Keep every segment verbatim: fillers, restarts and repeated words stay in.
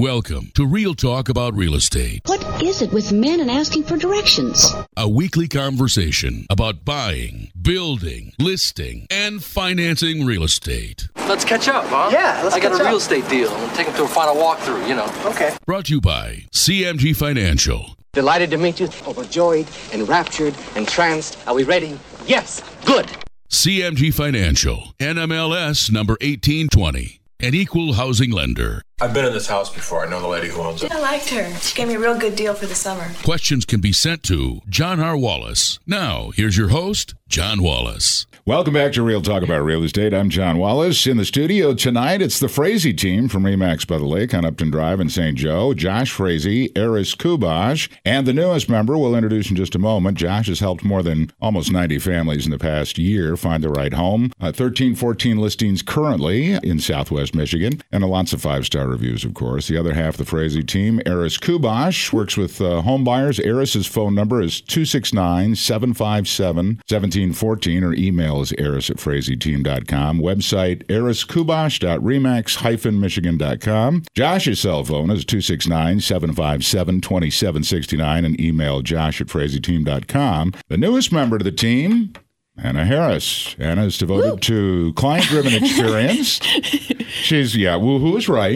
Welcome to Real Talk About Real Estate. What is it with men and asking for directions? A weekly conversation about buying, building, listing, and financing real estate. Let's catch up, huh? Yeah, let's I got catch a real up. estate deal. We'll take him to a final walkthrough, you know. Okay. Brought to you by C M G Financial. Delighted to meet you. Overjoyed, enraptured, entranced. Are we ready? Yes. Good. C M G Financial, N M L S number eighteen twenty, an equal housing lender. I've been in this house before. I know the lady who owns it. I liked her. She gave me a real good deal for the summer. Questions can be sent to John R. Wallace. Now, here's your host, John Wallace. Welcome back to Real Talk About Real Estate. I'm John Wallace. In the studio tonight, it's the Frazee team from Remax by the Lake on Upton Drive in Saint Joe. Josh Frazee, Eris Kubash, and the newest member we'll introduce in just a moment. Josh has helped more than almost ninety families in the past year find the right home. Uh, thirteen, fourteen listings currently in Southwest Michigan, and lots of five-star reviews, of course. The other half of the Frazee team, Eris Kubash, works with uh, home buyers. Eris's phone number is two six nine, seven five seven, one seven one four, or email is eris at frazee team dot com. Website eris kubash dot remax dash michigan dot com. Josh's cell phone is two six nine, seven five seven, two seven six nine, and email josh at frazee team dot com. The newest member to the team, Anna Harris. Anna is devoted Woo. to client-driven experience. She's, yeah, woo-hoo is right.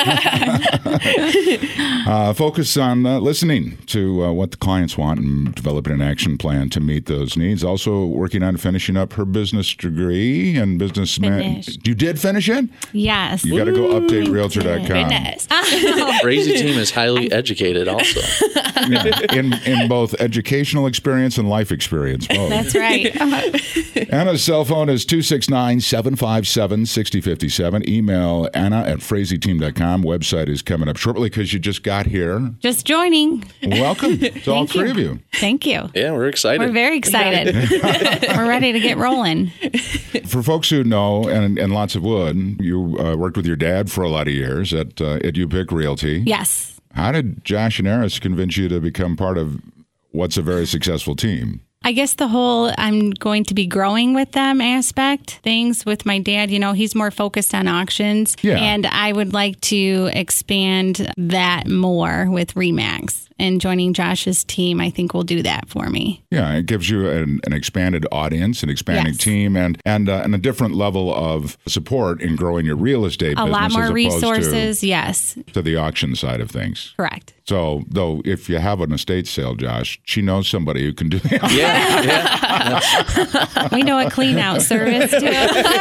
uh, focus on uh, listening to uh, what the clients want and developing an action plan to meet those needs. Also working on finishing up her business degree and business man. You did finish it? Yes. You got to go update realtor dot com. Goodness. Frazee team is highly educated also. Yeah, in, in both educational experience and life experience, both. That's right. Anna's cell phone is two six nine, seven five seven, six zero five seven. Email Anna at frazee team dot com. Website is coming up shortly because you just got here. Just joining. Welcome to all three you. of you. Thank you. Yeah, we're excited. We're very excited. We're ready to get rolling. For folks who know, and, and lots of would, you uh, worked with your dad for a lot of years at, uh, at U P I C Realty. Yes. How did Josh and Eris convince you to become part of what's a very successful team? I guess the whole I'm going to be growing with them aspect, things with my dad, you know, he's more focused on auctions. Yeah. And I would like to expand that more with Remax. And joining Josh's team, I think will do that for me. Yeah, it gives you an, an expanded audience, an expanding Yes. team, and and, uh, and a different level of support in growing your real estate A business. lot more as opposed resources, yes. To, to the auction side of things. Correct. So, though, if you have an estate sale, Josh, she knows somebody who can do that. Yeah, yeah. We know a clean out service too.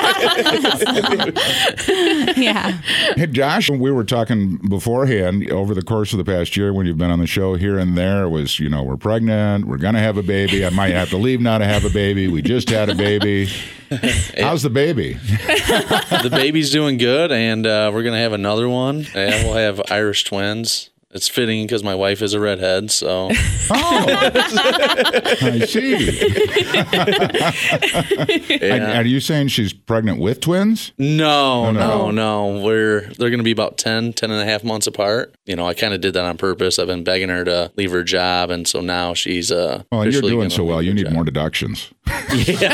Yeah. Hey, Josh, we were talking beforehand over the course of the past year when you've been on the show here and there was, you know, we're pregnant, we're going to have a baby. I might have to leave now to have a baby. We just had a baby. How's the baby? The baby's doing good, and uh, we're going to have another one, and we'll have Irish twins. It's fitting because my wife is a redhead, so. Oh, I see. Yeah. Are you saying she's pregnant with twins? No, Oh, no. no, no. We're they're going to be about ten, ten and a half months apart. You know, I kind of did that on purpose. I've been begging her to leave her job, and so now she's uh. Well, you're officially doing gonna so well. leave You her need job. more deductions. Yeah.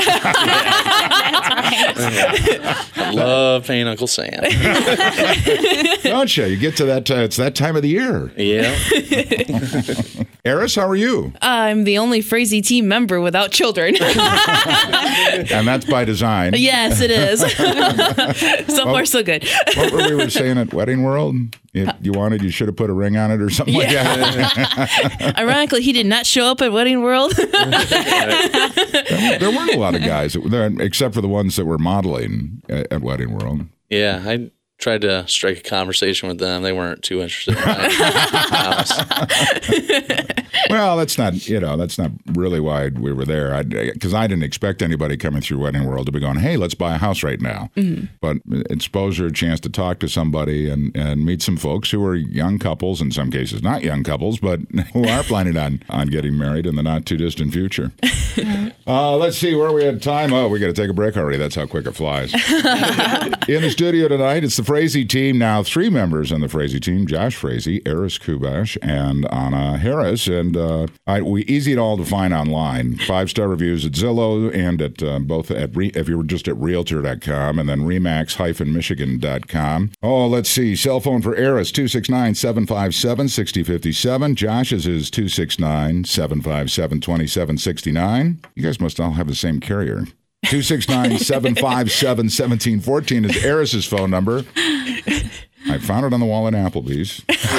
I love paying Uncle Sam. Don't you? You get to that. Uh, it's that time of the year. Yeah. Eris, how are you? I'm the only Frazee team member without children. And that's by design. Yes, it is. So far, so good. What were we were saying at Wedding World? If you wanted, you should have put a ring on it or something like that. Ironically, he did not show up at Wedding World. There weren't a lot of guys, that were there, except for the ones that were modeling at, at Wedding World. Yeah, I tried to strike a conversation with them. They weren't too interested in my house. Well, that's not, you know, that's not really why we were there. Because I, I didn't expect anybody coming through Wedding World to be going, hey, let's buy a house right now. Mm-hmm. But it exposed her a chance to talk to somebody and, and meet some folks who are young couples, in some cases not young couples, but who are planning on, on getting married in the not too distant future. uh, let's see where we had time. Oh, we got to take a break already. That's how quick it flies. In the studio tonight, it's the Frazee team, now three members on the Frazee team, Josh Frazee, Eris Kubash, and Anna Harris. And uh, I, we easy it all to find online. Five-star reviews at Zillow and at uh, both at, Re, if you were just at Realtor dot com and then Remax Michigan dot com. Oh, let's see. Cell phone for Eris, two six nine, seven five seven, six zero five seven. Josh's is two six nine, seven five seven, two seven six nine. You guys must all have the same carrier. two six nine, seven five seven, one seven one four is Eris's phone number. I found it on the wall at Applebee's.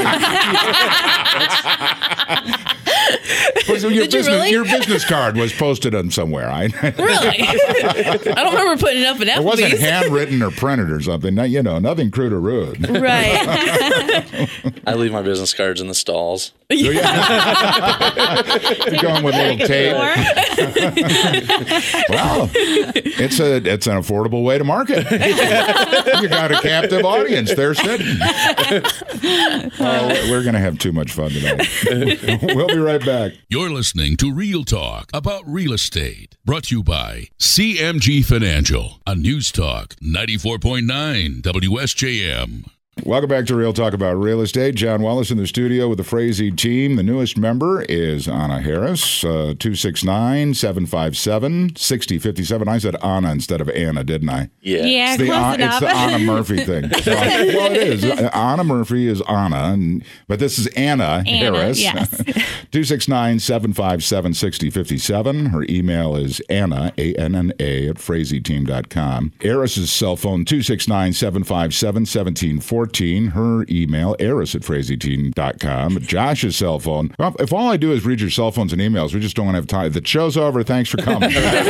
Was, your, Did you business, really? your business card was posted on somewhere. I, Really? I don't remember putting it up at Applebee's. It wasn't handwritten or printed or something. No, you know, nothing crude or rude. Right. I leave my business cards in the stalls. You're going with a little tape. Well, it's a it's an affordable way to market. You got a captive audience. They're sitting. Oh, we're going to have too much fun tonight. We'll be right back. You're listening to Real Talk about real estate. Brought to you by C M G Financial on News Talk ninety-four point nine W S J M. Welcome back to Real Talk about Real Estate. John Wallace in the studio with the Frazee team. The newest member is Anna Harris, uh, two six nine, seven five seven, six zero five seven. I said Anna instead of Anna, didn't I? Yeah. Yeah, It's the, close An- enough. it's the Anna Murphy thing. So, well, it is. Anna Murphy is Anna, and, but this is Anna, Anna, Harris. yes. two six nine, seven five seven, six zero five seven. Her email is Anna, A N N A, at Frazee team dot com. Eris's cell phone, two six nine, seven five seven, one seven one four. Her email, Eris at Frazee team dot com. Josh's cell phone. Well, if all I do is read your cell phones and emails, we just don't have time. The show's over. Thanks for coming.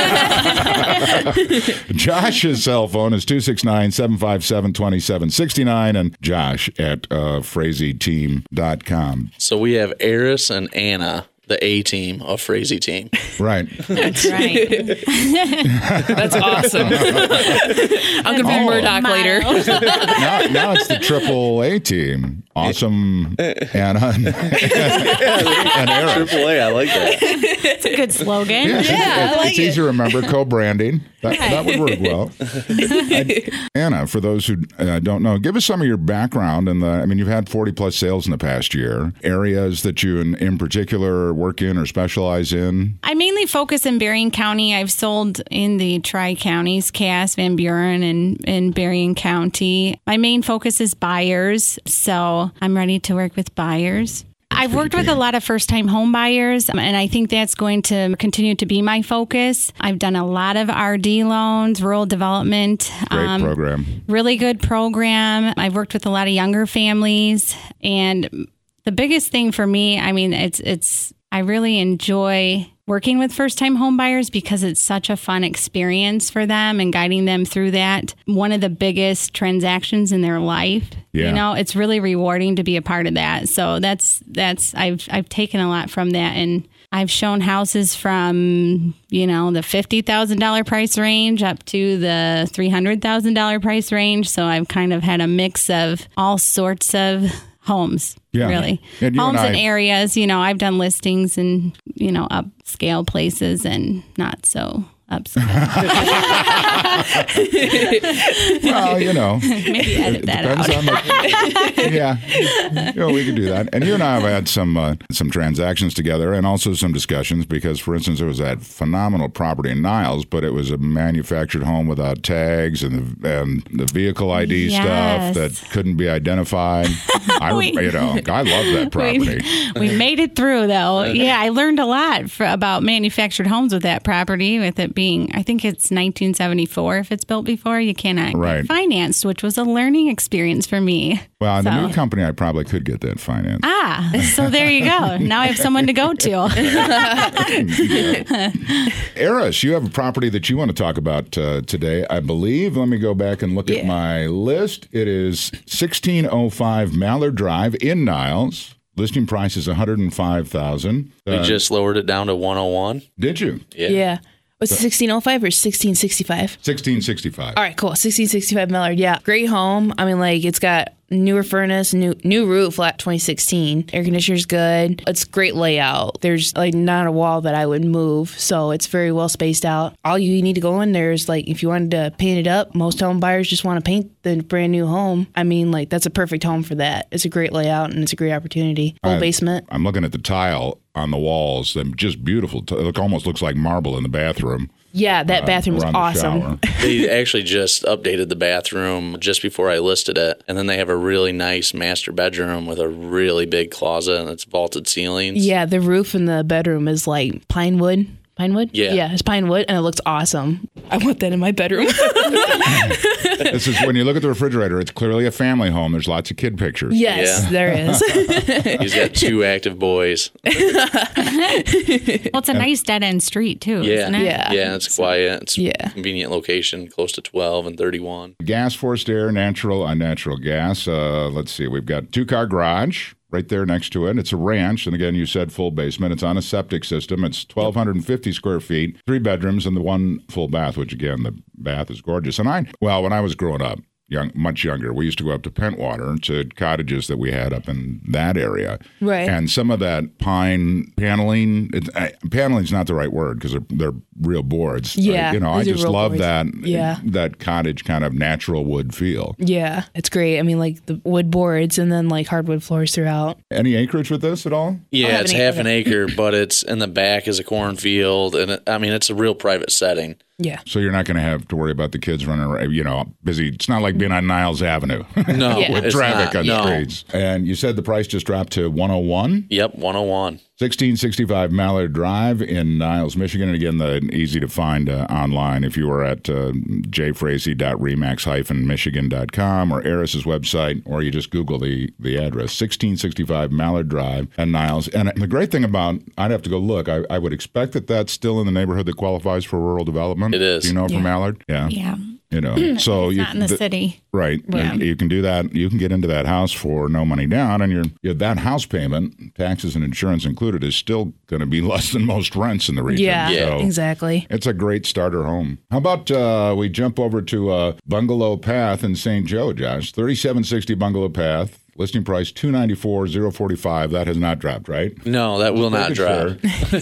Josh's cell phone is two six nine, seven five seven, two seven six nine and Josh at uh, Frazee team dot com. So we have Eris and Anna, the A team of Frazee team. Right. That's right. That's awesome. I'm going to be Oh. Murdoch later. now, now it's the triple A team. Awesome Anna and, and Eris. Triple A, I like that. It's a good slogan. Yeah, it's, Yeah, it's, I like it's it. easy to remember. Co-branding. That, that would work well. I- Anna, for those who uh, don't know, give us some of your background. And I mean, you've had forty plus sales in the past year. Areas that you in, in particular work in or specialize in? I mainly focus in Berrien County. I've sold in the tri-counties, Cass, Van Buren, and in Berrien County. My main focus is buyers, so I'm ready to work with buyers. I've worked with a lot of first-time home buyers, and I think that's going to continue to be my focus. I've done a lot of R D loans, rural development. Great um, program. Really good program. I've worked with a lot of younger families, and the biggest thing for me, I mean, it's it's I really enjoy working with first-time home buyers because it's such a fun experience for them and guiding them through that. One of the biggest transactions in their life. Yeah. You know, it's really rewarding to be a part of that. So that's that's I've I've taken a lot from that, and I've shown houses from, you know, the fifty thousand dollars price range up to the three hundred thousand dollars price range. So I've kind of had a mix of all sorts of homes, Yeah. really. And you Homes and and I- areas, you know, I've done listings in, you know, upscale places and not so upscale. Well, you know. Maybe edit It that depends out. on the, yeah, you know, we could do that. And you and I have had some uh, some transactions together, and also some discussions. Because, for instance, there was that phenomenal property in Niles, but it was a manufactured home without tags and the and the vehicle I D Yes. stuff that couldn't be identified. I, We- you know, I love that property. We, we made it through, though. Yeah, I learned a lot for, about manufactured homes with that property, with it being, I think it's nineteen seventy-four. If it's built before, you cannot Right. get financed, which was a learning experience for me. Well, in the So- new company, I probably could get that financed. Ah, so there you go. Now I have someone to go to. Eris, you have a property that you want to talk about uh, today, I believe. Let me go back and look at Yeah. my list. It is sixteen oh five Mallard Drive in Niles. Listing price is one hundred five thousand dollars. We just lowered it down to one oh one. Did you? Yeah. Yeah. Was it sixteen oh five or sixteen sixty-five? sixteen sixty-five. All right, cool. sixteen sixty-five Mallard. Yeah. Great home. I mean, like, it's got newer furnace, new new roof, flat twenty sixteen. Air conditioner's good. It's great layout. There's like not a wall that I would move, so it's very well spaced out. All you need to go in there is like if you wanted to paint it up. Most home buyers just want to paint the brand new home. I mean, like that's a perfect home for that. It's a great layout and it's a great opportunity. Full I, basement. I'm looking at the tile on the walls. They're just beautiful. It look, almost looks like marble in the bathroom. Yeah, that uh, bathroom was awesome. The They actually just updated the bathroom just before I listed it. And then they have a really nice master bedroom with a really big closet and it's vaulted ceilings. Yeah, the roof in the bedroom is like pine wood. Pine wood? Yeah. Yeah, it's pine wood and it looks awesome. I want that in my bedroom. This is when you look at the refrigerator, it's clearly a family home. There's lots of kid pictures. Yes, Yeah. there is. He's got two active boys. Well, it's a nice dead end street too, Yeah. isn't it? Yeah. Yeah, it's quiet. It's Yeah. a convenient location, close to twelve and thirty-one. Gas, forced air, natural, unnatural gas. Uh, let's see. We've got two-car garage right there next to it. It's a ranch. And again, you said full basement. It's on a septic system. It's twelve fifty square feet, three bedrooms, and the one full bath, which, again, the bath is gorgeous. And I, well, when I was growing up, young, much younger, we used to go up to Pentwater to cottages that we had up in that area. Right. And some of that pine paneling, it, uh, paneling's not the right word because they're, they're real boards. Yeah, Uh, you know, I those are just real love boards. that, Yeah. that cottage kind of natural wood feel. Yeah, it's great. I mean, like the wood boards and then like hardwood floors throughout. Any acreage with this at all? Yeah, have it's an half acre. an acre, but it's in the back is a cornfield. And it, I mean, it's a real private setting. Yeah. So you're not going to have to worry about the kids running around, you know, busy. It's not like being on Niles Avenue No, Yeah. with it's traffic not. on No. streets. And you said the price just dropped to one oh one? Yep, one oh one. sixteen sixty-five Mallard Drive in Niles, Michigan. And again, the easy to find uh, online if you were at uh, j frazee dot remax dash michigan dot com or Eris's website, or you just Google the, the address, sixteen sixty-five Mallard Drive in Niles. And the great thing about, I'd have to go look, I, I would expect that that's still in the neighborhood that qualifies for rural development. It is. Do you know from Yeah. Mallard? Yeah. Yeah. You know, so you Not in the th- city. Right. Yeah. You, you can do that. You can get into that house for no money down, and your your that house payment, taxes and insurance included, is still going to be less than most rents in the region. Yeah, So exactly. it's a great starter home. How about uh, we jump over to uh, Bungalow Path in Saint Joe, Josh? thirty-seven sixty Bungalow Path. Listing price two ninety-four thousand forty-five. That has not dropped, right? No, that will not Making drop.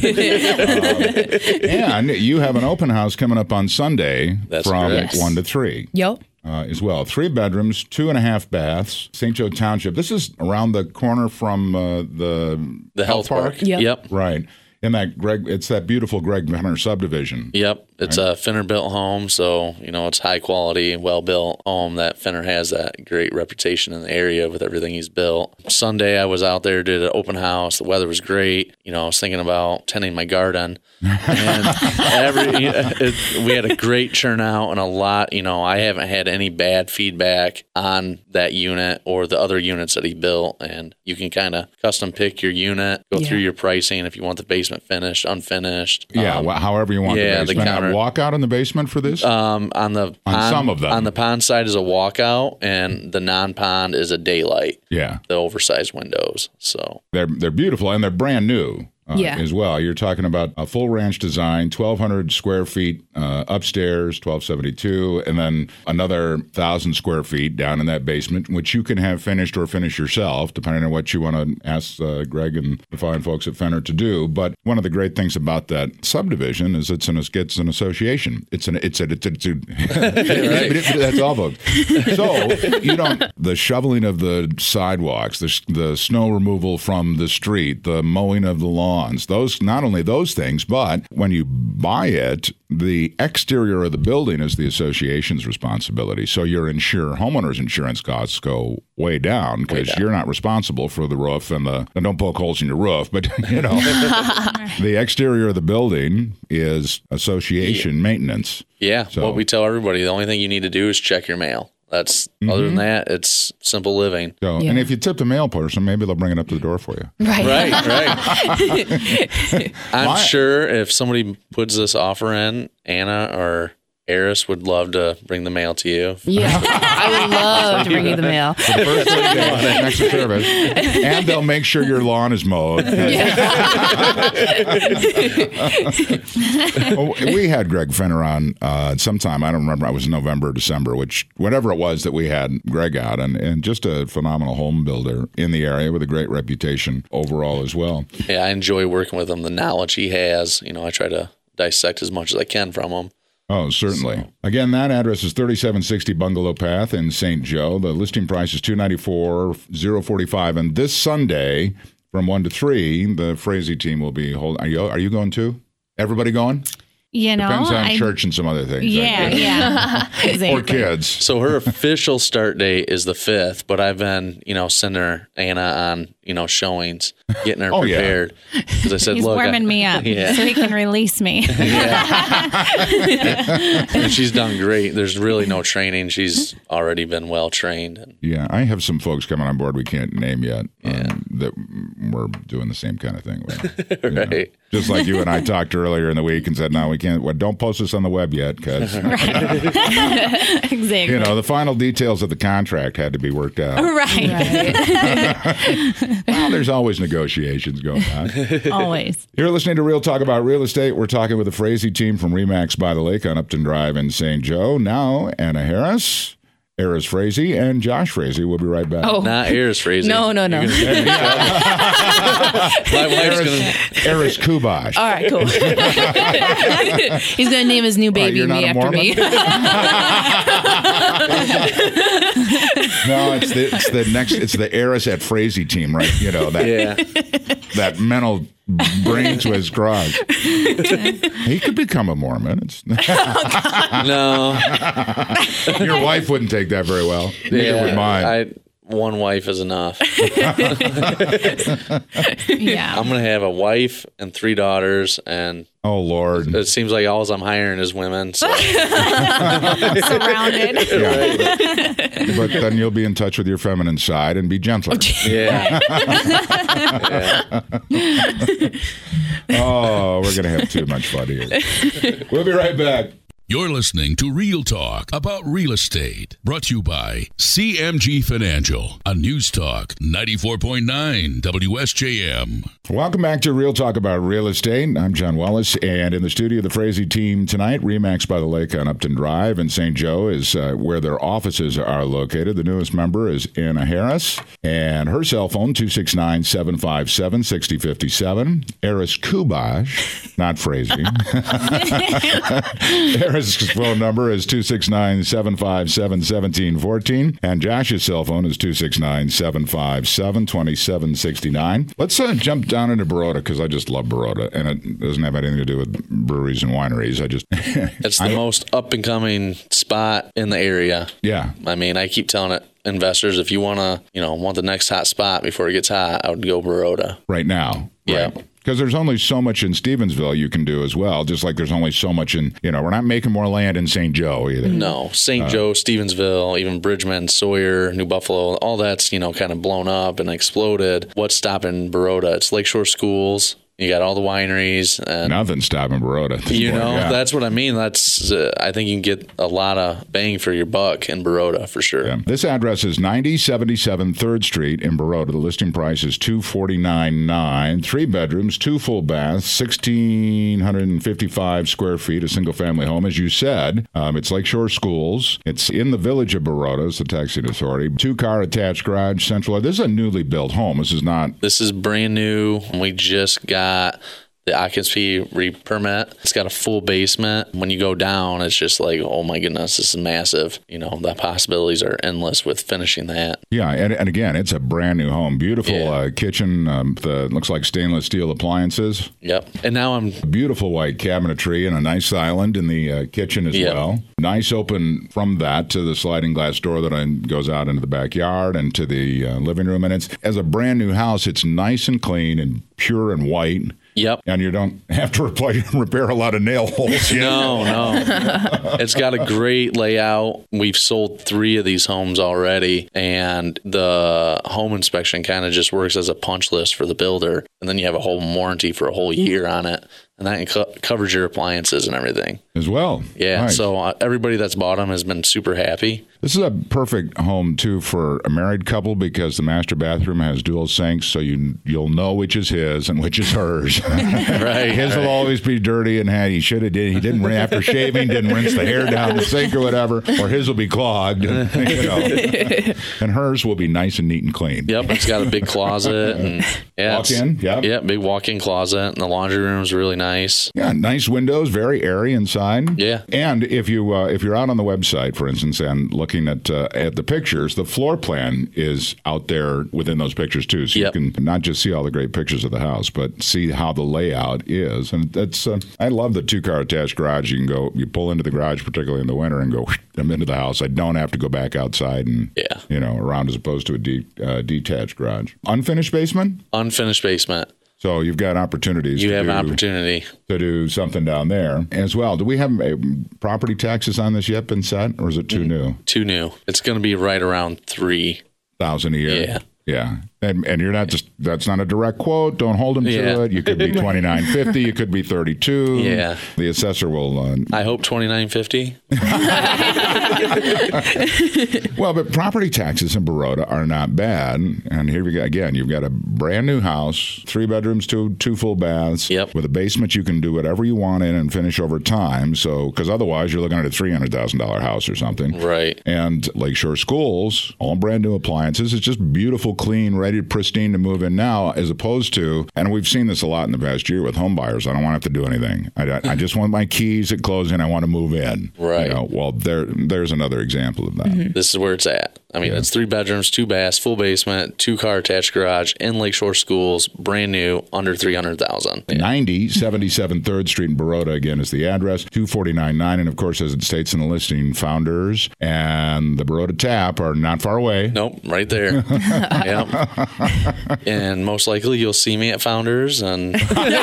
sure. um, and you have an open house coming up on Sunday That's from correct. one to three. Yep. Uh, as well. Three bedrooms, two and a half baths, Saint Joe Township. This is around the corner from uh, the The health park. Yep. Yep. Right. In that Greg, it's that beautiful Greg Venner subdivision. Yep. It's a Finner built home, so you know it's high quality, well built home. That Finner has that great reputation in the area with everything he's built. Sunday I was out there, did an open house. The weather was great. You know, I was thinking about tending my garden, and every it, we had a great turnout and a lot. You know, I haven't had any bad feedback on that unit or the other units that he built, and you can kind of custom pick your unit, go Yeah. through your pricing if you want the basement finished, unfinished. Yeah, Um, well, however you want yeah, the the basement. counter- Walkout in the basement for this? Um, on the pond, some of them. on the pond side is a walkout, and the non-pond is a daylight. yeah. The oversized windows. So They're they're beautiful and they're brand new. Uh, Yeah. as well. You're talking about a full ranch design, twelve hundred square feet uh, upstairs, twelve seventy-two, and then another one thousand square feet down in that basement, which you can have finished or finish yourself, depending on what you want to ask uh, Greg and the fine folks at Fenner to do. But one of the great things about that subdivision is it's an it's an association. It's an it's a, it's a, it's a that's all folks. So you don't the shoveling of the sidewalks, the the snow removal from the street, the mowing of the lawn. Those not only those things, but when you buy it, the exterior of the building is the association's responsibility. So your insure homeowners insurance costs go way down because you're not responsible for the roof and the and don't poke holes in your roof, but you know the exterior of the building is association maintenance. yeah, So- what we tell everybody, the only thing you need to do is check your mail. That's other than that, it's simple living. So, Yeah. and if you tip the mail person, maybe they'll bring it up to the door for you. Right. Right, right. I'm My- sure if somebody puts this offer in, Anna or Eris would love to bring the mail to you. Yeah, I would love to bring you the mail. For the first three days next to service. And they'll make sure your lawn is mowed. Well, we had Greg Fenner on uh, sometime, I don't remember, it was November or December, which whatever it was that we had Greg out, and, and just a phenomenal home builder in the area with a great reputation overall as well. Yeah, I enjoy working with him. The knowledge he has, you know, I try to dissect as much as I can from him. Oh, certainly. So. Again, that address is thirty-seven sixty Bungalow Path in Saint Joe. The listing price is two hundred ninety-four thousand forty-five. And this Sunday, from one to three, the Frazee team will be holding. Are you, are you going too? Everybody going? You know, depends on I, church and some other things. Yeah, yeah, exactly. Or kids. So her official start date is the fifth, but I've been, you know, sending her Anna on, you know, showings, getting her oh, prepared. Because yeah. I said, he's look, warming I, me up yeah. so he can release me. And she's done great. There's really no training. She's already been well trained. Yeah, I have some folks coming on board we can't name yet um, yeah. that we're doing the same kind of thing with. Right. Know? Just like you and I talked earlier in the week and said, no, we can't. Well, don't post this on the web yet because, exactly. You know, the final details of the contract had to be worked out. Right. right. Well, there's always negotiations going on. Always. You're listening to Real Talk About Real Estate. We're talking with the Frazee team from Remax by the Lake on Upton Drive in Saint Joe. Now, Anna Harris, Eris Frazee, and Josh Frazee. We'll be right back. Oh, not Eris Frazee. No, no, no. My wife's gonna... Eris Kubash. All right, cool. He's going to name his new baby oh, me after me. No, it's the, it's the next. It's the Eris at Frazee team, right? You know that. Yeah. That mental brain twist cross. He could become a Mormon. It's no. Your wife wouldn't take that very well. Neither yeah, would mine. I, one wife is enough. Yeah. I'm going to have a wife and three daughters, and oh, Lord. It seems like all I'm hiring is women. So. Surrounded. Yeah. But then you'll be in touch with your feminine side and be gentler. Yeah. yeah. Oh, we're going to have too much fun here. We'll be right back. You're listening to Real Talk About Real Estate, brought to you by C M G Financial on News Talk ninety-four point nine W S J M. Welcome back to Real Talk About Real Estate. I'm John Wallace, and in the studio, the Frazee team tonight, Remax by the Lake on Upton Drive in Saint Joe is uh, where their offices are located. The newest member is Anna Harris, and her cell phone, two six nine, seven five seven, six zero five seven. Eris Kubash, not Frazee. Eris' phone number is two six nine, seven five seven, one seven one four, and Josh's cell phone is two six nine, seven five seven, two seven six nine. Let's uh, jump down into Baroda, because I just love Baroda, and it doesn't have anything to do with breweries and wineries. I just It's the I, most up-and-coming spot in the area. Yeah. I mean, I keep telling it. Investors, if you want to, you know, want the next hot spot before it gets hot, I would go Baroda. Right now. Yeah. Right. Because there's only so much in Stevensville you can do as well, just like there's only so much in, you know, we're not making more land in Saint Joe either. No, Saint Uh, Joe, Stevensville, even Bridgman, Sawyer, New Buffalo, all that's, you know, kind of blown up and exploded. What's stopping Baroda? It's Lakeshore Schools. You got all the wineries. And nothing's stopping Baroda. You point, know, yeah. that's what I mean. That's uh, I think you can get a lot of bang for your buck in Baroda for sure. Yeah. This address is ninety seventy-seven third Street in Baroda. The listing price is two forty-nine nine. Three bedrooms, two full baths, one thousand six hundred fifty-five square feet, a single-family home. As you said, um, it's Lakeshore Schools. It's in the village of Baroda. It's the taxing authority. Two-car attached garage, central. This is a newly built home. This is not... This is brand new. We just got the occupancy re-permit. It's got a full basement. When you go down, it's just like, oh my goodness, this is massive. You know, the possibilities are endless with finishing that. Yeah, and, and again, it's a brand new home. Beautiful Yeah. uh, kitchen. Um, the looks like stainless steel appliances. Yep. And now I'm... Beautiful white cabinetry and a nice island in the uh, kitchen as Yep. well. Nice open from that to the sliding glass door that uh, goes out into the backyard and to the uh, living room. And it's as a brand new house, it's nice and clean and pure and white. Yep. And you don't have to replace, repair a lot of nail holes. You No, no. It's got a great layout. We've sold three of these homes already, and the home inspection kind of just works as a punch list for the builder, and then you have a home warranty for a whole year on it. and that co- covers your appliances and everything as well. Yeah, nice. so uh, everybody that's bought them has been super happy. This is a perfect home too for a married couple because the master bathroom has dual sinks, so you you'll know which is his and which is hers. Right, his right. will always be dirty and had he should have did he didn't after shaving didn't rinse the hair down the sink or whatever, or his will be clogged. And, you know, and hers will be nice and neat and clean. Yep, it's got a big closet and yeah, walk in. Yep. Yeah, big walk-in closet, and the laundry room is really nice. Yeah, nice windows, very airy inside. Yeah, and if you uh, if you're out on the website, for instance, and looking at uh, at the pictures, the floor plan is out there within those pictures too, so yep. you can not just see all the great pictures of the house, but see how the layout is. And that's uh, I love the two car attached garage. You can go, you pull into the garage, particularly in the winter, and go. I'm into the house. I don't have to go back outside and yeah. you know around as opposed to a de- uh, detached garage. Unfinished basement. Unfinished basement. So you've got opportunities. You to have do, an opportunity to do something down there as well. Do we have uh, property taxes on this yet been set, or is it too mm, new? Too new. It's going to be right around three thousand a year. Yeah. Yeah, and, and you're not just, that's not a direct quote. Don't hold them to yeah. it. You could be twenty-nine fifty. You could be thirty-two. Yeah. The assessor will. Uh, I hope twenty-nine fifty. Well, but property taxes in Baroda are not bad. And here we go again. You've got a brand new house, three bedrooms, two two full baths. Yep. With a basement you can do whatever you want in and finish over time. So, because otherwise you're looking at a three hundred thousand dollars house or something. Right. And Lakeshore Schools, all brand new appliances. It's just beautiful, clean, ready, pristine to move in now, as opposed to, and we've seen this a lot in the past year with home buyers. I don't want to have to do anything. I, I just want my keys at closing. I want to move in. Right. You know, well, there, there's another example of that. Mm-hmm. This is where it's at. I mean, yeah. It's three bedrooms, two baths, full basement, two car attached garage in Lakeshore Schools, brand new, under three hundred thousand. Yeah. ninety seventy-seven third Street in Baroda, again, is the address. two forty-nine nine, and of course, as it states in the listing, Founders and the Baroda Tap are not far away. Nope, right there. Yep. And most likely you'll see me at Founders. And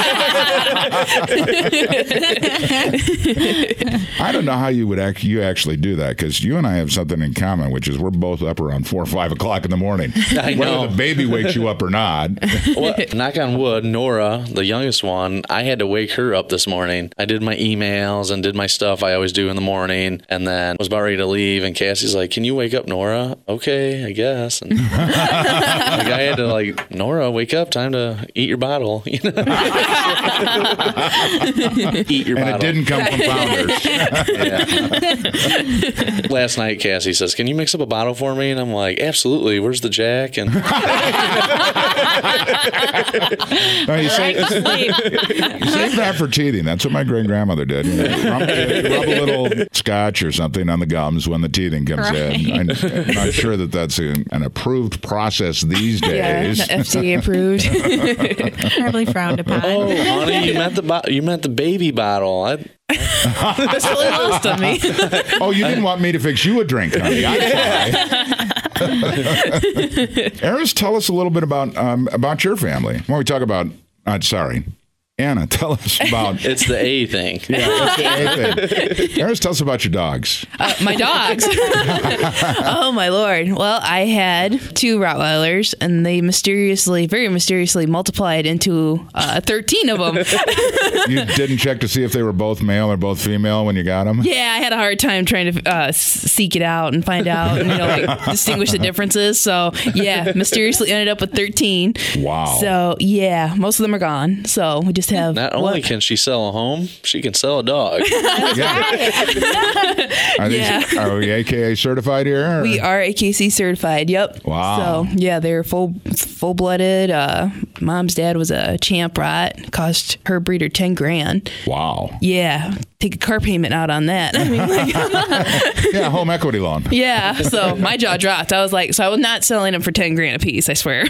I don't know how you would act, you actually do that, because you and I have something in common, which is we're both up around four or five o'clock in the morning. I know. Whether the baby wakes you up or not. Well, knock on wood, Nora, the youngest one, I had to wake her up this morning. I did my emails and did my stuff I always do in the morning, and then was about ready to leave, and Cassie's like, "Can you wake up Nora?" Okay, I guess. And like, I had to like, Nora, wake up, time to eat your bottle. You know? Eat your and bottle. And it didn't come from Founders. Yeah. Last night, Cassie says, "Can you mix up a bottle for me?" And I'm like, "Absolutely. Where's the Jack?" And no, you, save, you save that for teething. That's what my great grandmother did. You know, rub, rub a little scotch or something on the gums when the teething comes right. in. I'm, I'm not sure that that's a, an approved process these days. Yeah, F D A approved. Probably frowned upon. Oh, honey, you meant the bo- you meant the baby bottle. I- That's really lost on me. Oh, you didn't want me to fix you a drink, honey. Eris, tell us a little bit about um, about your family. When we talk about, uh, sorry, Anna, tell us about. It's the A thing. Yeah, it's the A thing. Eris, tell us about your dogs. Uh, my dogs. Oh, my Lord. Well, I had two Rottweilers, and they mysteriously, very mysteriously multiplied into uh, thirteen of them. You didn't check to see if they were both male or both female when you got them? Yeah, I had a hard time trying to uh, seek it out and find out and, you know, like, distinguish the differences. So, yeah, mysteriously ended up with thirteen. Wow. So, yeah, most of them are gone. So, we just have. Not only what? can she sell a home, she can sell a dog. Yeah. Are, these, Yeah. are we A K A certified here? Or? We are A K C certified. Yep. Wow. So yeah, they're full full blooded. Uh, mom's dad was a champ rot. Cost her breeder ten grand. Wow. Yeah. Take a car payment out on that. I mean, like, yeah, home equity loan. Yeah. So my jaw dropped. I was like, so I was not selling them for ten grand a piece. I swear.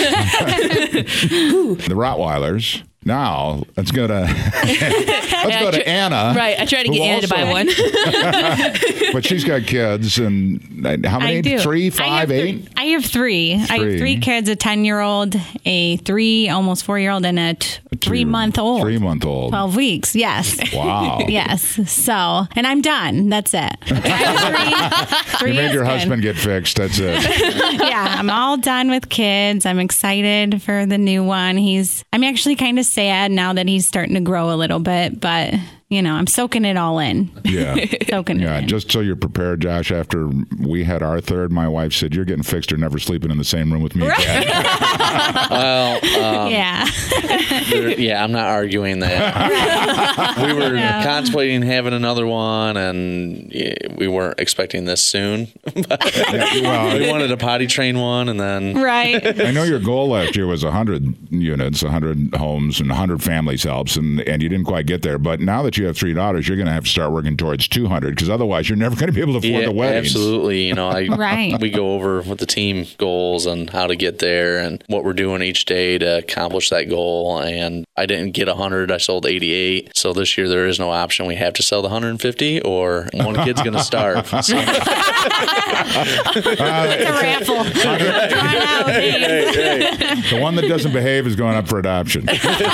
The Rottweilers. Now let's go to let's go to Anna. Right, I tried to get Anna to buy one, but she's got kids, and how many? I do. Three, five, I eight. Th- I have three. three. I have three kids: a ten-year-old, a three, almost four-year-old, and a t- three-month-old. Three-month-old. Twelve weeks. Yes. Wow. Yes. So, and I'm done. That's it. three, three you made your good. husband get fixed. That's it. Yeah, I'm all done with kids. I'm excited for the new one. He's. I'm actually kind of sad now that he's starting to grow a little bit, but you know, I'm soaking it all in. Yeah. soaking yeah, it in. Just so you're prepared, Josh, after we had our third, my wife said, you're getting fixed or never sleeping in the same room with me again. well, um, yeah. there, yeah, I'm not arguing that. we were No. contemplating having another one, and yeah, we weren't expecting this soon. Yeah, well, we wanted to potty train one, and then... Right. I know your goal last year was one hundred units, one hundred homes, and one hundred families helps, and, and you didn't quite get there. But now that you have three daughters, you're going to have to start working towards two hundred, because otherwise you're never going to be able to afford yeah, the weddings. Absolutely. You know, I, Right. we go over with the team goals and how to get there and what we're doing each day to accomplish that goal. And I didn't get one hundred. I sold eighty-eight. So this year there is no option. We have to sell the one hundred fifty or one kid's going to starve. So. It's a raffle. Drawn out names. The one that doesn't behave is going up for adoption.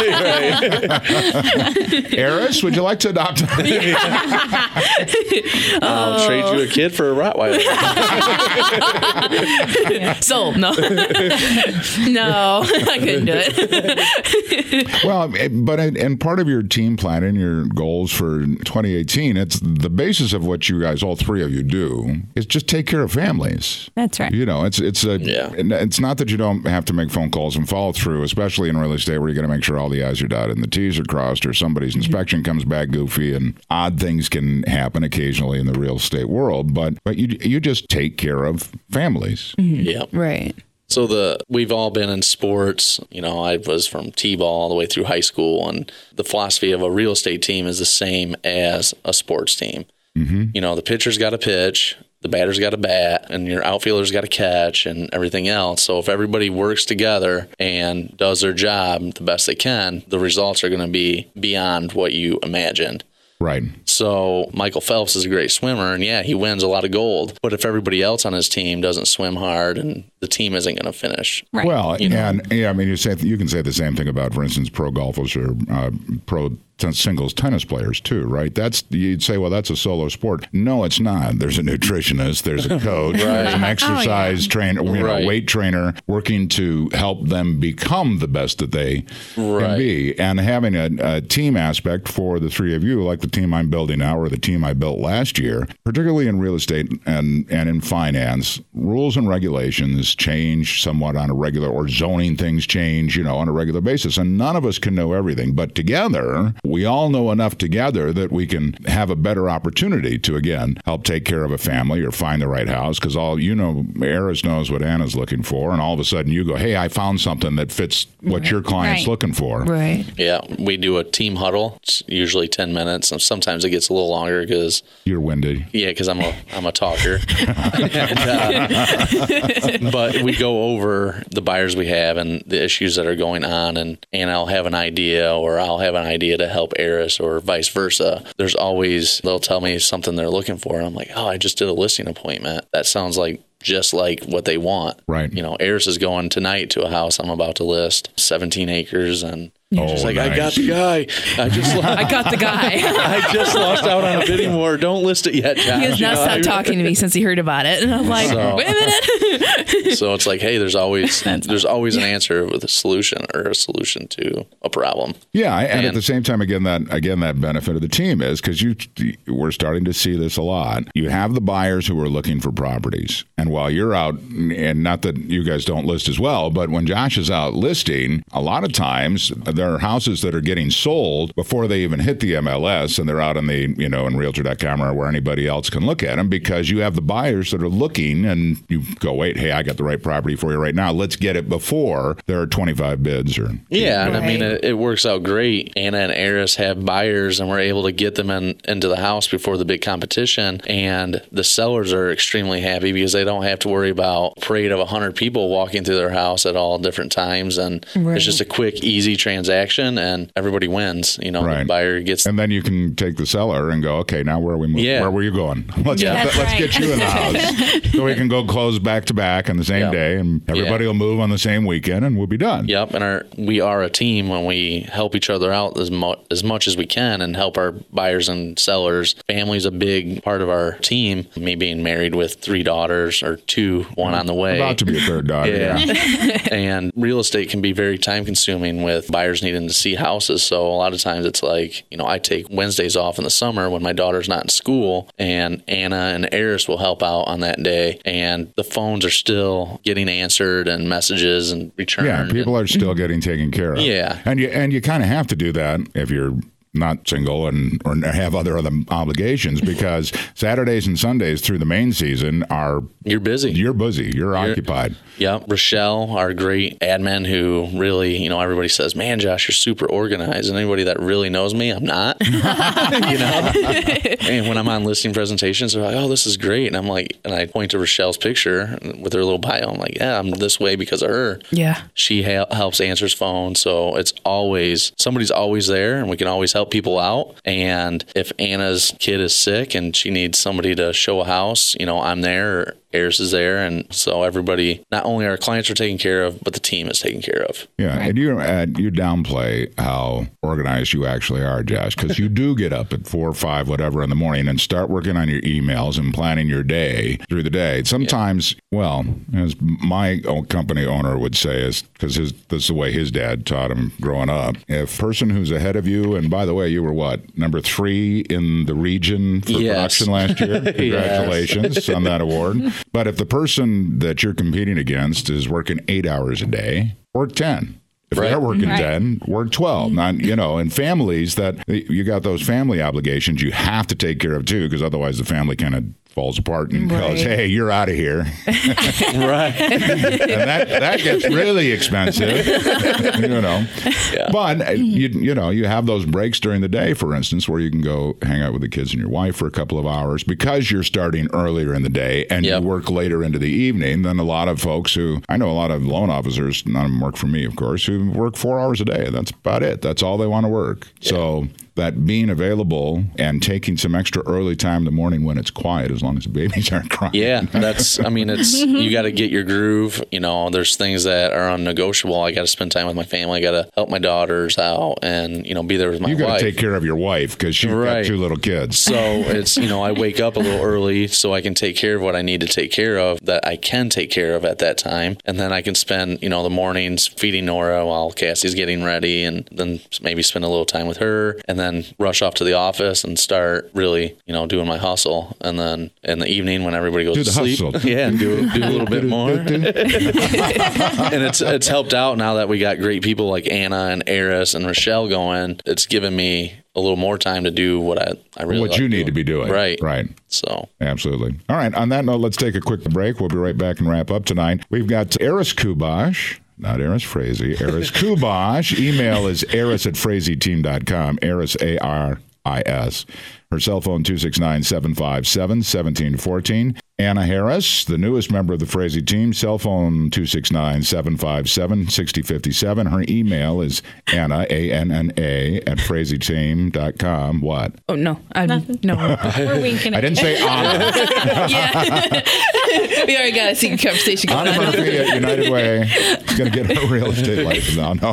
Eris, would you like to adopt? I'll trade you a kid for a Rottweiler. Sold. No. no, I couldn't do it. Well, but and part of your team planning, your goals for twenty eighteen, it's the basis of what you guys, all three of you, do is just take care of families. That's right. You know, it's it's a Yeah. it's not that you don't have to make phone calls and follow through, especially in real estate where you got to make sure all the I's are dotted and the T's are crossed, or somebody's inspection comes back goofy, and odd things can happen occasionally in the real estate world. But but you you just take care of families. Yep. Right. So the we've all been in sports. You know, I was from T-ball all the way through high school, and the philosophy of a real estate team is the same as a sports team. Mm-hmm. You know, the pitcher's got to pitch, the batter's got to bat, and your outfielder's got to catch, and everything else. So if everybody works together and does their job the best they can, the results are going to be beyond what you imagined. Right. So Michael Phelps is a great swimmer, and yeah, he wins a lot of gold. But if everybody else on his team doesn't swim hard, and the team isn't going to finish. Right. Well, You know? and yeah, I mean, you say you can say the same thing about, for instance, pro golfers or uh, pro t- singles tennis players too, right? That's you'd say, well, that's a solo sport. No, it's not. There's a nutritionist, there's a coach, Right. there's an exercise Oh, yeah. trainer, you know, Right. weight trainer working to help them become the best that they can Right. be, and having a, a team aspect for the three of you, like the team I'm building now or the team I built last year, particularly in real estate and and in finance, rules and regulations change somewhat on a regular, or zoning things change, you know, on a regular basis. And none of us can know everything. But together, we all know enough together that we can have a better opportunity to, again, help take care of a family or find the right house. Because all, you know, Eris knows what Anna's looking for. And all of a sudden you go, hey, I found something that fits what your client's Right. looking for. Right. Yeah, we do a team huddle. It's usually ten minutes, and sometimes it gets a little longer because You're windy. yeah, because I'm a I'm a talker. and, uh, but we go over the buyers we have and the issues that are going on, and and I'll have an idea, or I'll have an idea to help Eris, or vice versa. There's always they'll tell me something they're looking for, and I'm like, oh, I just did a listing appointment. That sounds like just like what they want. Right. You know, Eris is going tonight to a house I'm about to list, seventeen acres, and she's Oh, like, I nice. got the guy. I just lo- I got the guy. I just lost out on a bidding war. Don't list it yet, Josh. He has not You know, stopped I- talking to me since he heard about it, and I'm like, So- wait a minute. So it's like, hey, there's always there's always an answer with a solution, or a solution to a problem. Yeah, and, at And- the same time, again, that again that benefit of the team is because you we're starting to see this a lot. You have the buyers who are looking for properties, and while you're out, and not that you guys don't list as well, but when Josh is out listing, a lot of times there are houses that are getting sold before they even hit the M L S, and they're out on the you know in Realtor dot com or where anybody else can look at them, because you have the buyers that are looking, and you go, wait, hey, I got the right property for you right now. Let's get it before there are twenty-five bids or Yeah, and I mean, Right. it, it works out great. Anna and Eris have buyers, and we're able to get them in, into the house before the big competition. And the sellers are extremely happy because they don't have to worry about a parade of one hundred people walking through their house at all different times. And Right. it's just a quick, easy transaction, and everybody wins. You know, Right. the buyer gets. And then you can take the seller and go, okay, now where are we moving? Yeah. Where were you going? Let's, Yeah. get, That's let's right. get you in the house. So we can go close back to back on the same Yeah. day, and everybody will move on the same weekend, and we'll be done. Yep, and our we are a team when we help each other out as, mu- as much as we can, and help our buyers and sellers. Family's a big part of our team. Me being married with three daughters, or two, one on the way. About to be a third daughter. Yeah. Yeah. And real estate can be very time consuming with buyers buyers needing to see houses. So a lot of times it's like, you know, I take Wednesdays off in the summer when my daughter's not in school, and Anna and Eris will help out on that day. And the phones are still getting answered and messages and returned. Yeah, people and, are still getting taken care of. Yeah. And you, and you kind of have to do that if you're not single and or have other other obligations, because Saturdays and Sundays through the main season are you're busy. You're busy. You're, you're occupied. Yeah, Rochelle, our great admin, who really, you know, everybody says, "Man, Josh, you're super organized." And anybody that really knows me, I'm not. You know, and when I'm on listing presentations, they're like, "Oh, this is great," and I'm like, and I point to Rochelle's picture with her little bio. I'm like, "Yeah, I'm this way because of her." Yeah, she ha- helps answers phones, so it's always somebody's always there, and we can always help people out. And if Anna's kid is sick and she needs somebody to show a house, you know, I'm there. Eris is there, and so everybody, not only our clients are taken care of, but the team is taken care of. Yeah, Right. and you uh, you downplay how organized you actually are, Josh, because you do get up at four or five, whatever, in the morning and start working on your emails and planning your day through the day. Sometimes, yeah. well, as my own company owner would say, is because this is the way his dad taught him growing up. If person who's ahead of you, and by the way, you were what, number three in the region for yes. production last year? Congratulations yes. on that award. But if the person that you're competing against is working eight hours a day, work ten. If right. they're working right. ten, work twelve. Not, you know, and families that you got those family obligations you have to take care of too, because otherwise the family kind of falls apart and right. goes, "Hey, you're out of here." Right. And that, that gets really expensive, you know. Yeah. But, you, you know, you have those breaks during the day, for instance, where you can go hang out with the kids and your wife for a couple of hours because you're starting earlier in the day and yep. you work later into the evening than a lot of folks who, I know a lot of loan officers, none of them work for me, of course, who work four hours a day. That's about it. That's all they want to work. Yeah. So that being available and taking some extra early time in the morning when it's quiet, as long as the babies aren't crying. Yeah, that's, I mean, it's, you got to get your groove. You know, there's things that are unnegotiable. I got to spend time with my family. I got to help my daughters out and, you know, be there with my you wife. You got to take care of your wife because she's right. got two little kids. So it's, you know, I wake up a little early so I can take care of what I need to take care of that I can take care of at that time. And then I can spend, you know, the mornings feeding Nora while Cassie's getting ready, and then maybe spend a little time with her, and then rush off to the office and start really, you know, doing my hustle. And then in the evening when everybody goes do to the sleep, hustle. yeah, do, do a little bit more. And it's it's helped out now that we got great people like Anna and Eris and Rochelle going. It's given me a little more time to do what I, I really what like you need doing. to be doing. Right. Right. So. Absolutely. All right. On that note, let's take a quick break. We'll be right back and wrap up tonight. We've got Eris Kubash. Not Eris Frazee. Eris Kubash. Email is eris at frazee team dot com. Eris, A R I S. Her cell phone, two six nine, seven five seven, one seven one four. Anna Harris, the newest member of the Frazee team, cell phone two six nine, seven five seven, six zero five seven. Her email is Anna, A N N A, at frazee team dot com. What? Oh, no. I'm, Nothing. no. We're winking. I didn't say Anna. Yeah. We already got a secret conversation going Anna on. Murphy at United Way is going to get her real estate license now. No.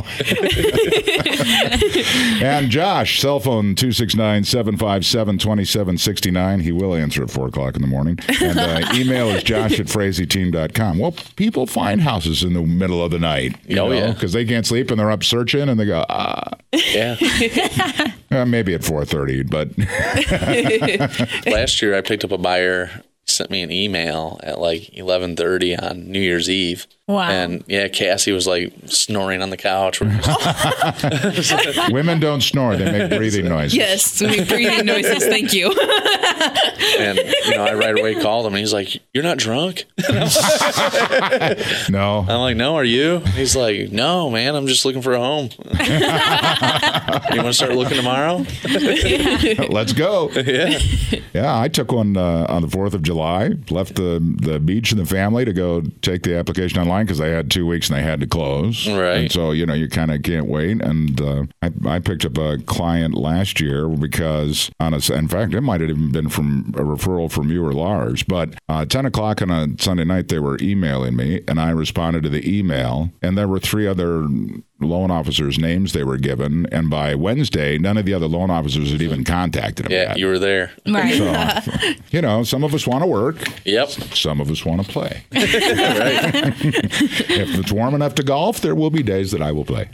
And Josh, cell phone two six nine, seven five seven, two seven six nine. He will answer at four o'clock in the morning. And uh, email is josh at frazee team dot com. Well, people find houses in the middle of the night. You oh, know, yeah. Because they can't sleep and they're up searching and they go, ah. Yeah. Uh, maybe at four thirty, but. Last year I picked up a buyer, sent me an email at like eleven thirty on New Year's Eve. Wow. And yeah, Cassie was like snoring on the couch. Women don't snore, they make breathing noises. Yes, we make breathing noises. Thank you. And, you know, I right away called him and he's like, "You're not drunk?" No. I'm like, "No, are you?" He's like, "No, man, I'm just looking for a home." You want to start looking tomorrow? Let's go. Yeah. Yeah, I took one uh, on the fourth of July, left the, the beach and the family to go take the application online because they had two weeks and they had to close. Right. And so, you know, you kind of can't wait. And uh, I, I picked up a client last year because, on a, in fact, it might have even been from a referral from you or Lars. But uh, ten o'clock on a Sunday night, they were emailing me, and I responded to the email. And there were three other loan officers' names they were given, and by Wednesday, none of the other loan officers had even contacted them Yeah, yet. you were there. Right. So, you know, some of us want to work. Yep. Some of us want to play. Right. If it's warm enough to golf, there will be days that I will play.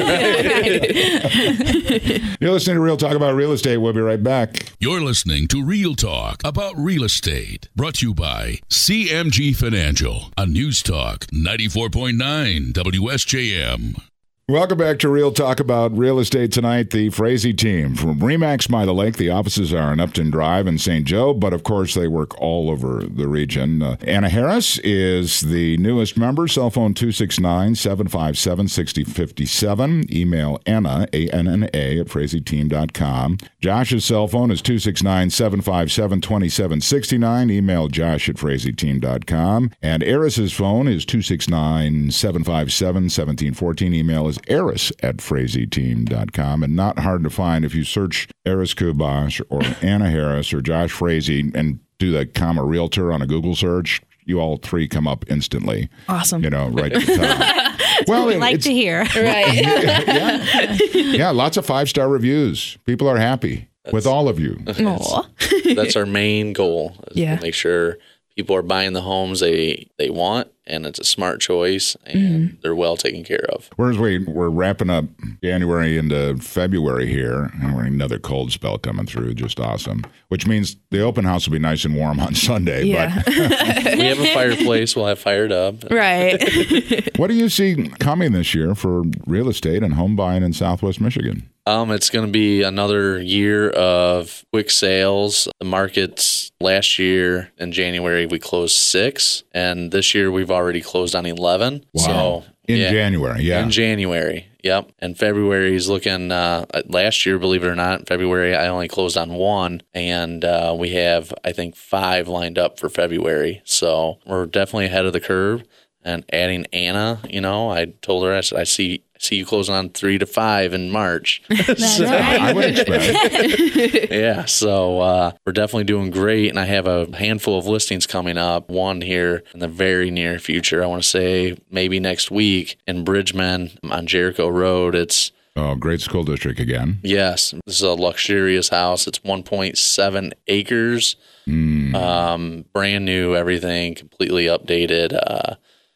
You're listening to Real Talk About Real Estate. We'll be right back. You're listening to Real Talk About Real Estate, brought to you by C M G Financial on News Talk ninety-four point nine W S J M. Welcome back to Real Talk About Real Estate tonight. The Frazee team from RE/MAX by the Lake. The offices are in Upton Drive in Saint Joe, but of course they work all over the region. Uh, Anna Harris is the newest member. Cell phone two six nine, seven five seven, six zero five seven. Email Anna, A N N A, at Frazee Team dot com. Josh's cell phone is two six nine, seven five seven, two seven six nine. Email Josh at Frazee Team dot com. And Eris's phone is two six nine, seven five seven, one seven one four. Email is Eris at Frazee Team dot com, and not hard to find if you search Eris Kubash or Anna Harris or Josh Frazee and do the comma realtor on a Google search. You all three come up instantly. Awesome. You know, right at the top. Well, we it, like it's, to hear. Right. yeah, yeah, lots of five-star reviews. People are happy That's, with all of you. Aw. That's our main goal. Is Yeah. to make sure people are buying the homes they, they want, and it's a smart choice, and Mm-hmm. they're well taken care of. Whereas we, we're wrapping up January into February here, and we're another cold spell coming through, just awesome. Which means the open house will be nice and warm on Sunday. Yeah. We have a fireplace. We'll have fired up. Right. But what do you see coming this year for real estate and home buying in Southwest Michigan? Um, it's going to be another year of quick sales. The markets last year in January we closed six, and this year we've already closed on eleven. Wow. So In yeah, January, yeah. in January, yep. And February is looking. Uh, last year, believe it or not, in February I only closed on one, and uh, we have I think five lined up for February. So we're definitely ahead of the curve. And adding Anna, you know, I told her I said I see. See you closing on three to five in March. That's right. I would expect. Yeah, so uh, we're definitely doing great, and I have a handful of listings coming up. One here in the very near future. I want to say maybe next week in Bridgman on Jericho Road. It's Oh, great school district again. yes, this is a luxurious house. It's one point seven acres, Mm. um, brand new, everything completely updated. Uh,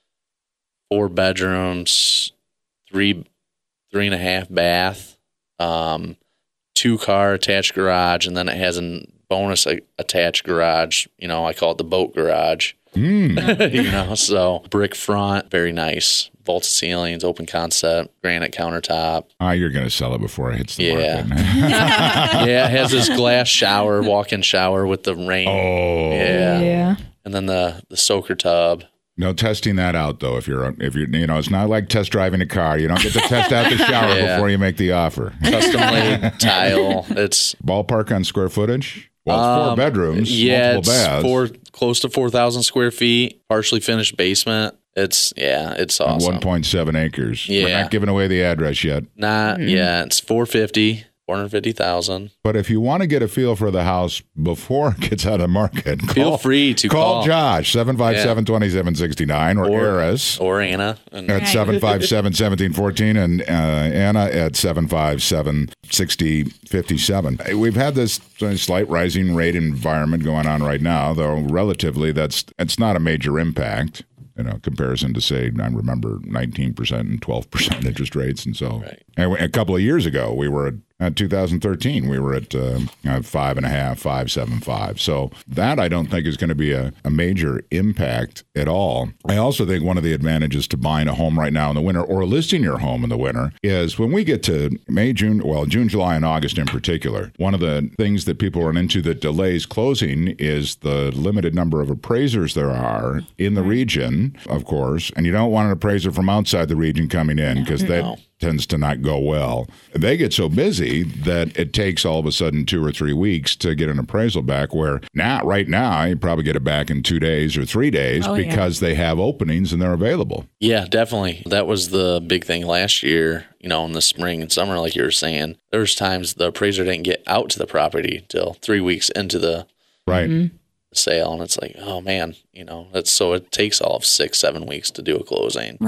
four bedrooms. Three, three and a half bath, um, two car attached garage, and then it has a bonus a- attached garage. You know, I call it the boat garage. Mm. You know, so brick front, very nice, vaulted ceilings, open concept, granite countertop. Ah, you're going to sell it before it hits the Yeah. market. Yeah, it has this glass shower, walk-in shower with the rain. Oh. Yeah, Yeah. and then the the soaker tub. No testing that out though. If you're, if you're, you know, it's not like test driving a car. You don't get to test out the shower Yeah. before you make the offer. Custom made tile. It's Ballpark on square footage. Well, it's four Um, bedrooms, yeah, multiple it's baths, four, close to four thousand square feet, partially finished basement. It's, yeah, it's and awesome. one point seven acres. We're Yeah. not giving away the address yet. Not, yeah, it's four fifty, four hundred fifty thousand. But if you want to get a feel for the house before it gets out of market, call, Feel free to call, call. Josh, seven five seven, two seven six nine, or, Or- Eris Or Anna. And at seven five seven, one seven one four, and uh, Anna at seven five seven, six zero five seven. We've had this slight rising rate environment going on right now, though relatively that's it's not a major impact. You know, comparison to say, I remember nineteen percent and twelve percent interest rates, and so Right. and a couple of years ago we were at, at two thousand thirteen we were at uh, uh, five and a half, five seven five. So that I don't think is going to be a, a major impact at all. I also think one of the advantages to buying a home right now in the winter or listing your home in the winter is when we get to May, June, well, June, July, and August in particular. One of the things that people run into that delays closing is the limited number of appraisers there are in the region, of course, and you don't want an appraiser from outside the region coming in because that No. tends to not go well. They get so busy that it takes all of a sudden two or three weeks to get an appraisal back, where now, right now, you probably get it back in two days or three days Oh, yeah. because they have openings and they're available. yeah, definitely. That was the big thing last year, you know, in the spring and summer, like you were saying. There was times the appraiser didn't get out to the property till three weeks into the Right. sale, and it's like, oh man, you know, that's so it takes all of six, seven weeks to do a closing. Right.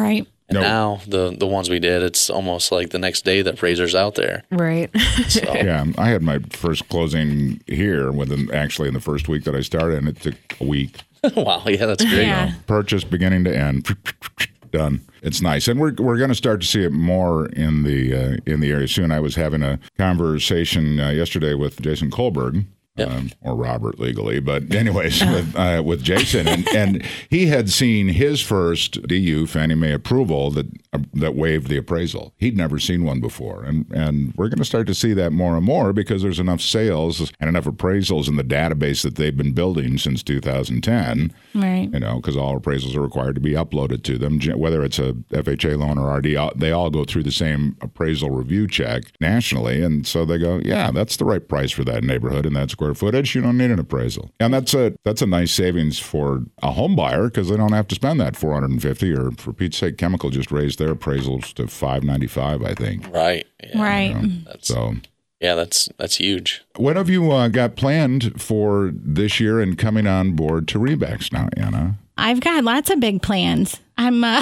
And No. now the the ones we did, it's almost like the next day the appraiser's out there. Right. So Yeah, I had my first closing here within actually in the first week that I started, and it took a week. wow, yeah, that's great. Yeah. Purchase beginning to end, done. It's nice, and we're we're going to start to see it more in the uh, in the area soon. I was having a conversation uh, yesterday with Jason Kohlberg. Yep. Um, or Robert legally, but anyways, with uh, with Jason, and, and he had seen his first D U Fannie Mae approval that uh, that waived the appraisal. He'd never seen one before, and and we're going to start to see that more and more because there's enough sales and enough appraisals in the database that they've been building since two thousand ten. Right. You know, because all appraisals are required to be uploaded to them, whether it's a F H A loan or R D. They all go through the same appraisal review check nationally, and so they go, yeah, that's the right price for that neighborhood and that square footage. You don't need an appraisal, and that's a that's a nice savings for a home buyer because they don't have to spend that four hundred fifty dollars. Or for Pete's sake, Chemical just raised their appraisals to five ninety-five, I think. Right. Yeah. Right. You know, That's, so. yeah, that's that's huge. What have you uh, got planned for this year and coming on board to Remax now, Anna? I've got lots of big plans. I'm, uh,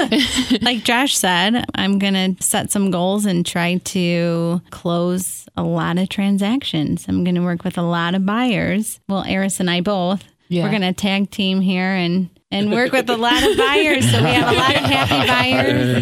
like Josh said, I'm going to set some goals and try to close a lot of transactions. I'm going to work with a lot of buyers. Well, Eris and I both. Yeah. We're going to tag team here and, and work with a lot of buyers. So we have a lot of happy buyers.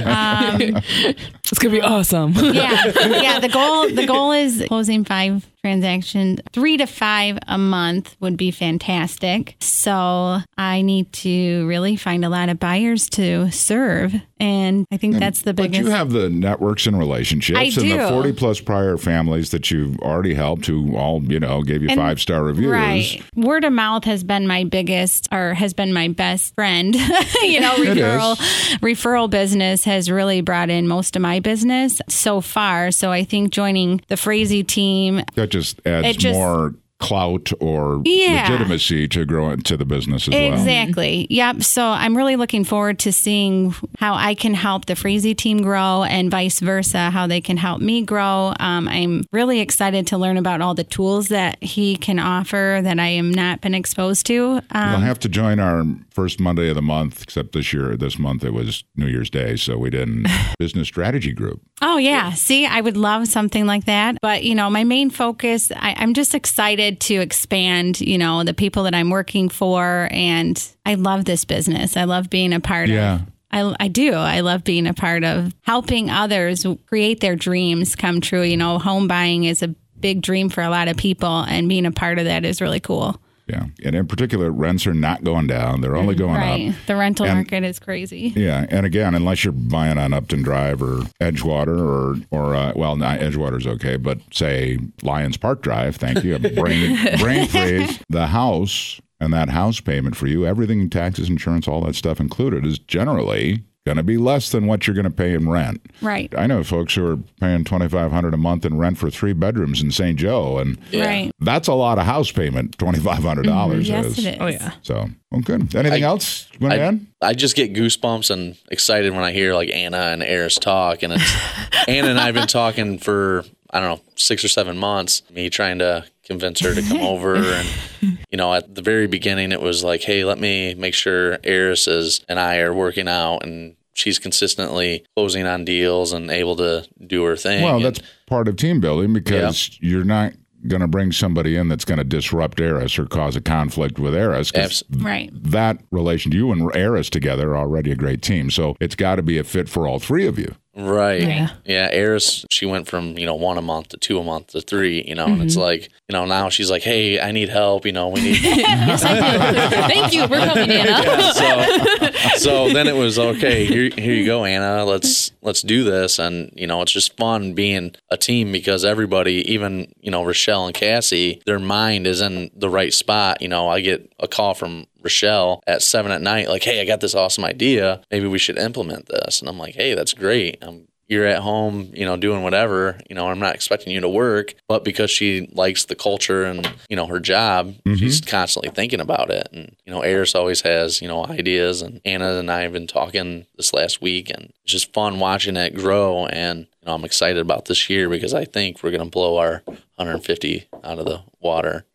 Um, it's going to be awesome. yeah. Yeah. The goal, the goal is closing five transactions. Three to five a month would be fantastic. So I need to really find a lot of buyers to serve. And I think that's the biggest. But you have the networks and relationships I and do. the forty plus prior families that you've already helped who all, you know, gave you And- five star reviews. Right. Word of mouth has been my biggest or has been my best friend. you know, It referral is. referral business has really brought in most of my business so far. So I think joining the Frazee team, That just adds It just- more clout or Yeah. legitimacy to grow into the business as well. Exactly. Yep. So I'm really looking forward to seeing how I can help the Frazee team grow and vice versa, how they can help me grow. Um, I'm really excited to learn about all the tools that he can offer that I am not been exposed to. You'll Um, have to join our first Monday of the month, except this year, this month it was New Year's Day, so we didn't. Business strategy group. Oh, yeah. See, I would love something like that. But, you know, my main focus, I, I'm just excited to expand, you know, the people that I'm working for. And I love this business. I love being a part Yeah. of I, I do. I love being a part of helping others create their dreams come true. You know, home buying is a big dream for a lot of people, and being a part of that is really cool. Yeah. And in particular, rents are not going down. They're only going Right. up. The rental And- market is crazy. Yeah, and again, unless you're buying on Upton Drive or Edgewater or or uh, well, not Edgewater's okay, but say Lions Park Drive, thank you, brain brain freeze. The house and that house payment for you, everything, taxes, insurance, all that stuff included, is generally going to be less than what you're going to pay in rent. Right. I know folks who are paying twenty-five hundred dollars a month in rent for three bedrooms in Saint Joe, and Right. that's a lot of house payment. twenty-five hundred dollars Yes, is. it is. Oh, yeah. So, well, good. Anything I- else you want to I, add? I just get goosebumps and excited when I hear like Anna and Eris talk. And it's Anna and I have been talking for, I don't know, six or seven months, me trying to convince her to come over. And, you know, at the very beginning, it was like, hey, let me make sure Eris is and I are working out, and she's consistently closing on deals and able to do her thing. Well, And- that's part of team building because you're not going to bring somebody in that's going to disrupt Eris or cause a conflict with Eris. 'Cause Abs- Right. that relation, you and Eris together are already a great team. So it's got to be a fit for all three of you. Right. Yeah. Yeah. Eris, she went from, you know, one a month to two a month to three, you know, and it's like, you know, now she's like, hey, I need help. You know, we need. Yes, I do. Thank you. We're coming, Anna. Yeah, so, so then it was, okay, here, here you go, Anna, let's, let's do this. And, you know, it's just fun being a team because everybody, even, you know, Rochelle and Cassie, their mind is in the right spot. You know, I get a call from Rochelle at seven at night, like, hey, I got this awesome idea. Maybe we should implement this. And I'm like, hey, that's great. I'm, you're at home, you know, doing whatever, you know, I'm not expecting you to work, but because she likes the culture and, you know, her job, Mm-hmm. she's constantly thinking about it. And, you know, Eris always has, you know, ideas, and Anna and I have been talking this last week, and it's just fun watching it grow. And, you know, I'm excited about this year because I think we're going to blow our one hundred fifty out of the water.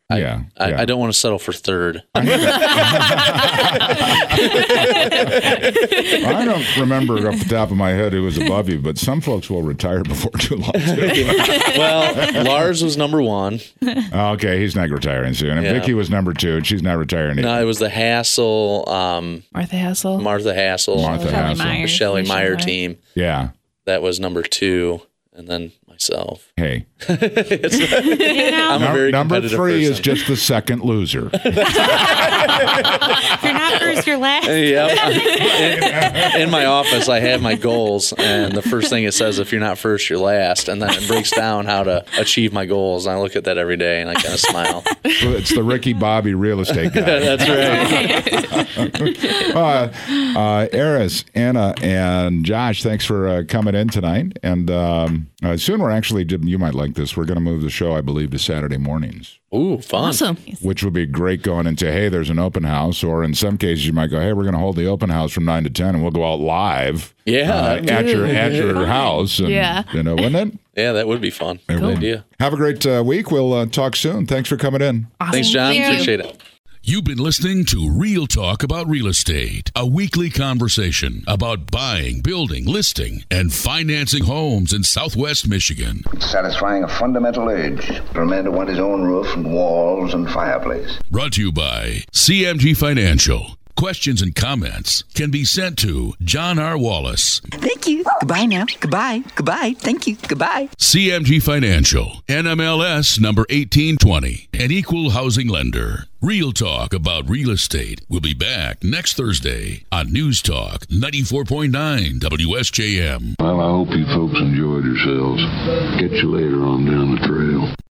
I, yeah, I, yeah. I don't want to settle for third. I don't remember off the top of my head who was above you, but some folks will retire before too long. Too. Well, Lars was number one. Okay, he's not retiring soon. And Yeah. Vicky was number two, and she's not retiring either. No, it was the Hassel, um, Martha Hassel. Martha Hassel, Martha Shelley Hassel. Myers. the Shelley Michelle Meyer Meyer. team. Yeah. That was number two, and then myself. Hey. You know, I'm a Num- very number competitive three person. is just the second loser. if you're not first, you're last. Yep. In, in my office, I have my goals, and the first thing it says, if you're not first, you're last. And then it breaks down how to achieve my goals. And I look at that every day, and I kind of smile. It's the Ricky Bobby real estate guy. That's right. uh, uh, Eris, Anna, and Josh, thanks for uh, coming in tonight. And um, uh, soon we're actually, you might like this, we're going to move the show, I believe, to Saturday mornings. Ooh, fun. Awesome. Which would be great going into, hey, there's an open house. Or in some cases, you might go, hey, we're going to hold the open house from nine to ten, and we'll go out live Yeah. uh, at your at your house. And, Yeah. You know, wouldn't it? Yeah, that would be fun. It Good would. idea. Have a great uh, week. We'll uh, talk soon. Thanks for coming in. Awesome. Thanks, John. Thank you. Appreciate it. You've been listening to Real Talk About Real Estate, a weekly conversation about buying, building, listing, and financing homes in Southwest Michigan. Satisfying a fundamental urge for a man to want his own roof and walls and fireplace. Brought to you by C M G Financial. Questions and comments can be sent to John R. Wallace, Thank you. Goodbye now. Goodbye. Goodbye. Thank you. Goodbye. C M G Financial, N M L S number eighteen twenty, an equal housing lender. Real Talk About Real Estate will be back next Thursday on News Talk ninety-four point nine W S J M. Well, I hope you folks enjoyed yourselves. Catch you later on down the trail.